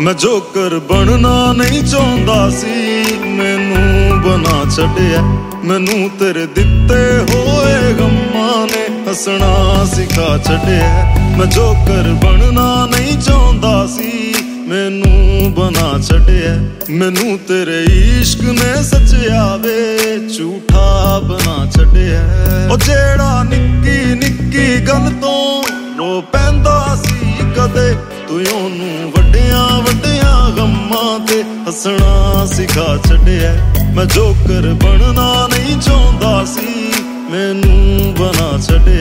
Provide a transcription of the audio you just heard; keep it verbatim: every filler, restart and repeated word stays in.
ਮੈਂ ਜੋਕਰ ਬਣਨਾ ਨਹੀਂ ਚਾਹੁੰਦਾ ਸੀ, ਮੈਨੂੰ ਬਣਾ ਛੱਡਿਆ। ਮੈਨੂੰ ਤੇਰੇ ਦਿੱਤੇ ਹੋਏ ਗਮਾਂ ਨੇ ਹੱਸਣਾ ਸਿਖਾ ਛੱਡਿਆ। ਮੈਂ ਜੋਕਰ ਬਣਨਾ ਨਹੀਂ ਚਾਹੁੰਦਾ ਸੀ, ਮੈਨੂੰ ਬਣਾ ਛੱਡਿਆ। ਮੈਨੂੰ ਤੇਰੇ ਇਸ਼ਕ ਨੇ ਸੱਚਿਆ ਵੇ ਝੂਠਾ ਬਣਾ ਛੱਡਿਆ। ਉਹ ਜਿਹੜਾ ਨਿੱਕੀ ਨਿੱਕੀ ਗੱਲ ਤੋਂ ਰੋ ਪੈਂਦਾ ਸੀ ਕਦੇ, ਤੂੰ ਉਹਨੂੰ ਵੱਡਿਆਂ ਵੱਡਿਆਂ ਗਮਾਂ ਤੇ ਹੱਸਣਾ ਸਿਖਾ ਛੱਡਿਆ। ਮੈਂ ਜੋਕਰ ਬਣਨਾ ਨਹੀਂ ਚਾਹੁੰਦਾ ਸੀ, ਮੈਨੂੰ ਬਣਾ ਛੱਡਿਆ।